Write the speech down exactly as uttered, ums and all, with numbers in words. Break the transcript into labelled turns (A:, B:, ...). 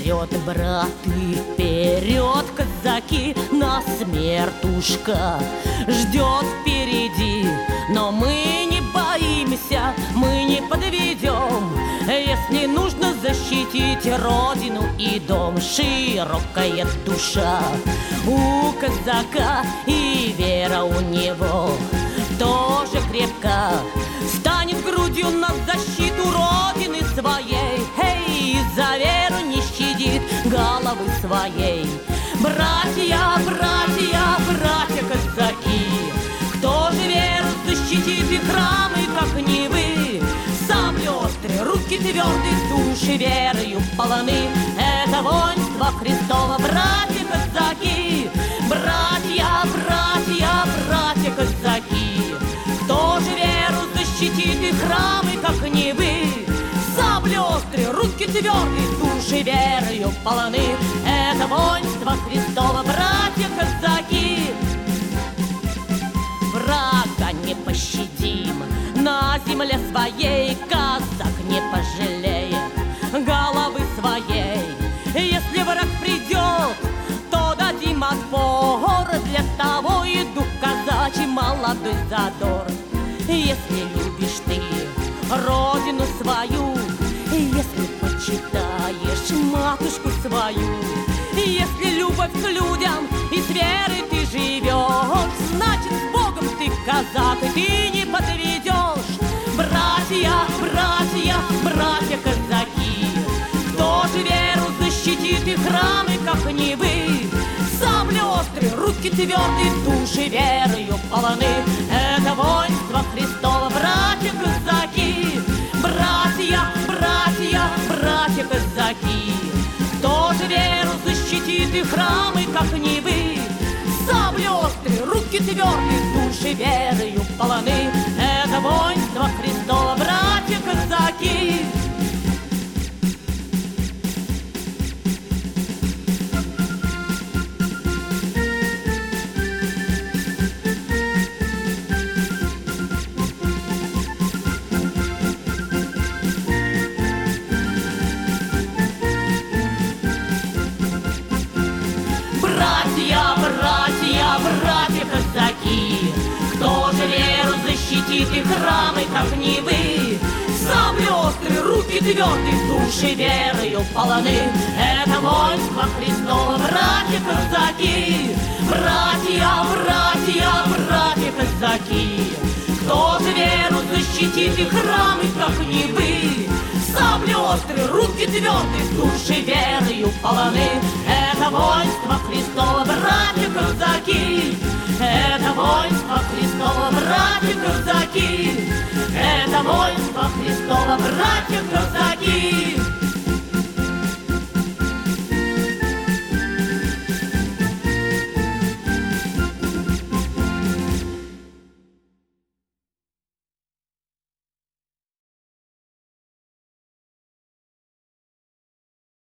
A: Вперед, браты, вперед, казаки, нас смертушка ждет впереди. Но мы не боимся, мы не подведем, если нужно защитить родину и дом. Широкая душа у казака, и вера у него тоже крепка. Станет грудью на защиту родины своей, эй, за веру не щадит головы своей. Братья, братья, братья казаки, кто же веру защитит и храмы, как не вы? Сабли острые, руки твердые, души верою полны. Это воинство Христово, братья казаки, братья, братья, братья казаки, кто же веру защитит и храмы, как не вы? Сабли острые, руки твердые, души верою полны. Это воинство Христово, братья казаки. Врага не пощадим, на земле своей казак не пожалеет головы своей. Если враг придет, то дадим отпор, для того и дух казачий молодой задор. Если любишь ты родину свою, если почитаешь матушку свою, если любовь к людям и с верой ты живешь, значит, с Богом ты казак, и ты не подведешь. Братья, братья, братья казаки, кто же веру защитит и храмы, как не вы? Сабли острые, руки твердые, души верою полны. Это воинство Христово, братья казаки, братья, братья, братья казаки, кто же веру защитит и храмы, как не вы? Сабли острые, руки твердые, души верою полны. Это воинство Христово, братья казаки. Братья, братья, братья казаки, кто же веру защитит и храмы, как не вы? Сабли острые, руки твердые, души верою полны. Это воинство Христово, братья казаки, братья, братья, братья казаки, кто же веру защитит и храмы, как не вы? Сабли острые, руки твердые, души верою полны. Это воинство Христово, братья казаки, это воинство Христово, братья казаки, это воинство Христово, братья казаки.